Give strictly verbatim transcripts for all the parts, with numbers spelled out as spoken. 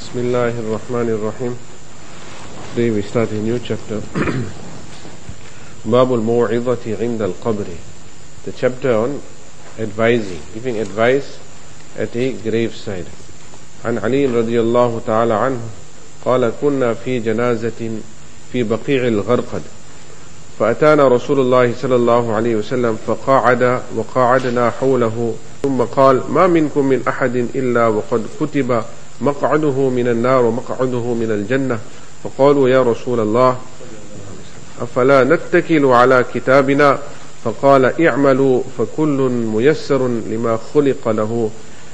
Bismillahir Rahmanir Rahim. Today we start a new chapter. Babul Mu'idhati 'inda al-qabri. The chapter on advising, giving advice at a graveside. عن علي رضي الله تعالى عنه قال كنا في جنازة في بقيع الغرقد فأتانا رسول الله صلى الله عليه وسلم فقاعد وقاعدنا حوله ثم قال ما منكم من أحد إلا وقد كتب مقعده من النار ومقعده من الجنة فقالوا يا رسول الله أفلا نتكل على كتابنا فقال اعملوا فكل ميسر لما خلق له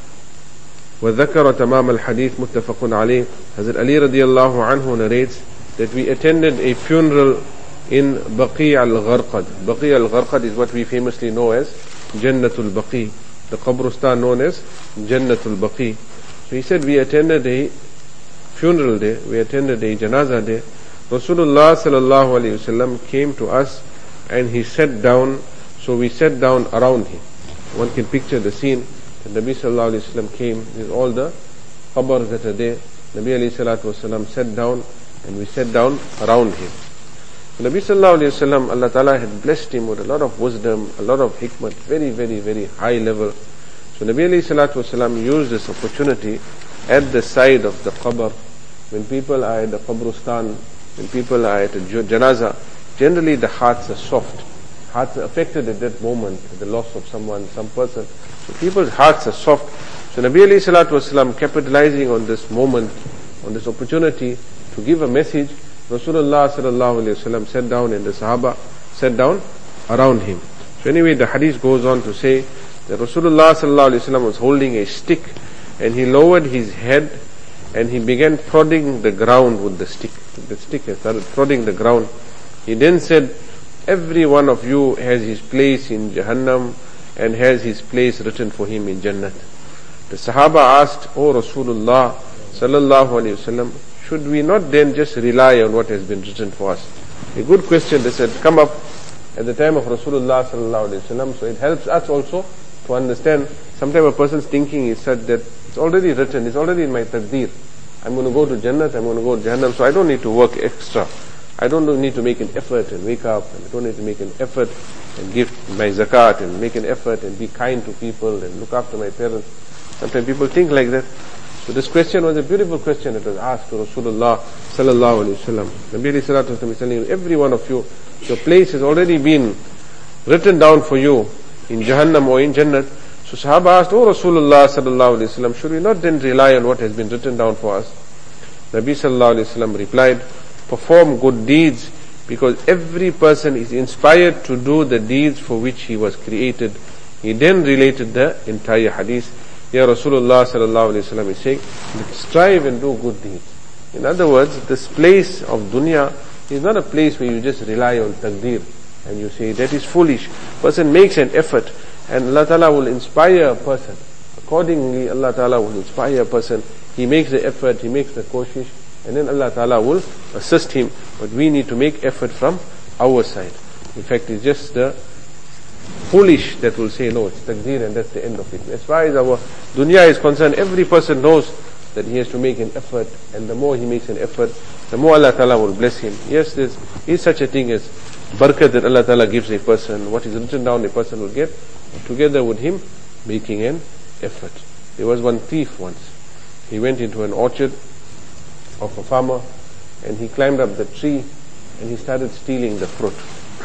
وذكر تمام الحديث متفق عليه. Hazrat Ali radiallahu anhu narrates that we attended a funeral in Baqi al-Gharqad. Baqi al-Gharqad is what we famously know as Jannatul Baqi, the Qabristan known as Jannatul Baqi. So he said we attended a funeral day, we attended a janazah day. Rasulullah sallallahu alayhi wasallam came to us and he sat down, so we sat down around him. One can picture the scene. The Nabi sallallahu alayhi wasallam came with all the qabrs that are there. Nabi alayhi salatu wasallam sat down and we sat down around him. The Nabi sallallahu alayhi wasallam, Allah Ta'ala had blessed him with a lot of wisdom, a lot of hikmah, very, very, very high level. So Nabi alayhi salatu wasallam used this opportunity at the side of the qabr. When people are at the qabristan, when people are at a janazah, generally the hearts are soft. Hearts are affected at that moment, at the loss of someone, some person. So people's hearts are soft. So Nabi alayhi salatu wasalam, capitalizing on this moment, on this opportunity to give a message, Rasulullah sallallahu alayhi wasallam sat down and the Sahaba sat down around him. So anyway, the hadith goes on to say that Rasulullah sallallahu alayhi wasallam was holding a stick and he lowered his head and he began prodding the ground with the stick. The stick had started prodding the ground. He then said, every one of you has his place in Jahannam and has his place written for him in Jannat. The Sahaba asked, O Rasulullah sallallahu alayhi wasallam, should we not then just rely on what has been written for us? A good question. They said, come up at the time of Rasulullah sallallahu alayhi wasallam, so it helps us also to understand. Sometimes a person's thinking is such that it's already written, it's already in my taqdeer. I'm going to go to Jannat, I'm going to go to Jahannam, so I don't need to work extra. I don't need to make an effort and wake up, and I don't need to make an effort and give my zakat and make an effort and be kind to people and look after my parents. Sometimes people think like that. So this question was a beautiful question that was asked to Rasulullah sallallahu alaihi wasallam. Nabi alayhi salatu wasallam is telling you, every one of you, your place has already been written down for you in Jahannam or in Jannat. So Sahaba asked, O Rasulullah sallallahu alayhi wasallam, should we not then rely on what has been written down for us? Nabi sallallahu alayhi wasallam replied, perform good deeds, because every person is inspired to do the deeds for which he was created. He then related the entire hadith. Here Rasulullah sallallahu alayhi wasallam is saying, strive and do good deeds. In other words, this place of dunya is not a place where you just rely on taqdeer and you say that is foolish. Person makes an effort and Allah Ta'ala will inspire a person. Accordingly, Allah Ta'ala will inspire a person. He makes the effort, he makes the koshish, and then Allah Ta'ala will assist him. But we need to make effort from our side. In fact, it's just the foolish that will say, no, it's taqdeer and that's the end of it. As far as our dunya is concerned, every person knows that he has to make an effort, and the more he makes an effort, the more Allah Ta'ala will bless him. Yes, there is such a thing as barakat that Allah Ta'ala gives a person. What is written down a person will get, together with him making an effort. There was one thief once. He went into an orchard of a farmer and he climbed up the tree and he started stealing the fruit.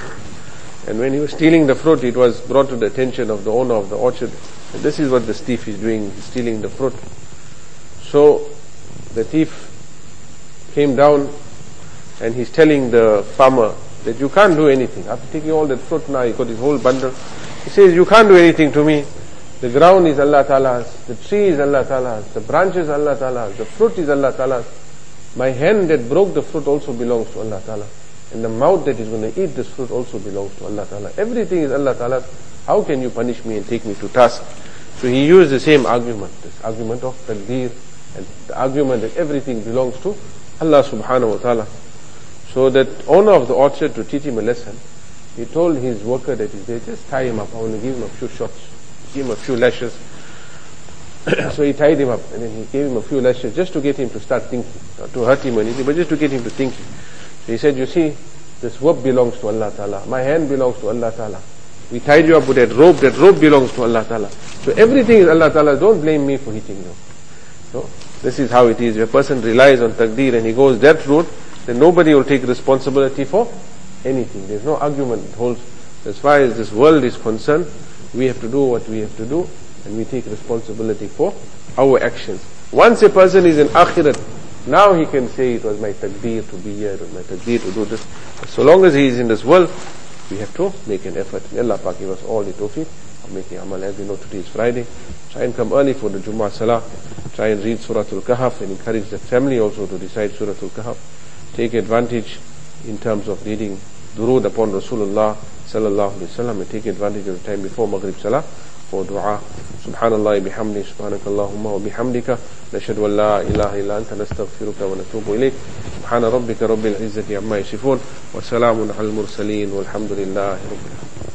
And when he was stealing the fruit, it was brought to the attention of the owner of the orchard that this is what this thief is doing, he's stealing the fruit. So the thief came down and he's telling the farmer that you can't do anything. After taking all that fruit, now he got his whole bundle. He says, you can't do anything to me. The ground is Allah Ta'ala's, the tree is Allah Ta'ala's, the branches are Allah Ta'ala's, the fruit is Allah Ta'ala's. My hand that broke the fruit also belongs to Allah Ta'ala. And the mouth that is going to eat this fruit also belongs to Allah Ta'ala. Everything is Allah Ta'ala's. How can you punish me and take me to task? So he used the same argument, this argument of taqdeer, and the argument that everything belongs to Allah Subhanahu wa Ta'ala. So that owner of the orchard, to teach him a lesson, he told his worker that is there, just tie him up, I want to give him a few shots, give him a few lashes. So he tied him up, and then he gave him a few lashes just to get him to start thinking, not to hurt him or anything, but just to get him to thinking. So he said, you see, this work belongs to Allah Ta'ala. My hand belongs to Allah Ta'ala. We tied you up with that rope. That rope belongs to Allah Ta'ala. So everything is Allah Ta'ala. Don't blame me for hitting you. So this is how it is. If a person relies on taqdeer and he goes that route, then nobody will take responsibility for anything. There's no argument that holds. As far as this world is concerned, we have to do what we have to do, and we take responsibility for our actions. Once a person is in akhirat, now he can say it was my taqdeer to be here, it was my taqdeer to do this. But so long as he is in this world, we have to make an effort. May Allah Pak give us all the tawfiq of making amal. As we know, today is Friday. Try and come early for the Jummah Salah. Try and read Surah Al-Kahf and encourage the family also to recite Surah Al-Kahf. Take advantage in terms of reading durood upon Rasulullah sallallahu alaihi wasallam, and take advantage of the time before Maghrib Salah for dua. Subhanallah bihamdi, subhanakallahumma wa bihamdika, nashhadu an la ilaha illa anta, nastaghfiruka wa natubu ilayk. Subhana rabbika rabbil izzati amma yasifun, wa salamun al mursaleen, walhamdulillahi rabbil alamin.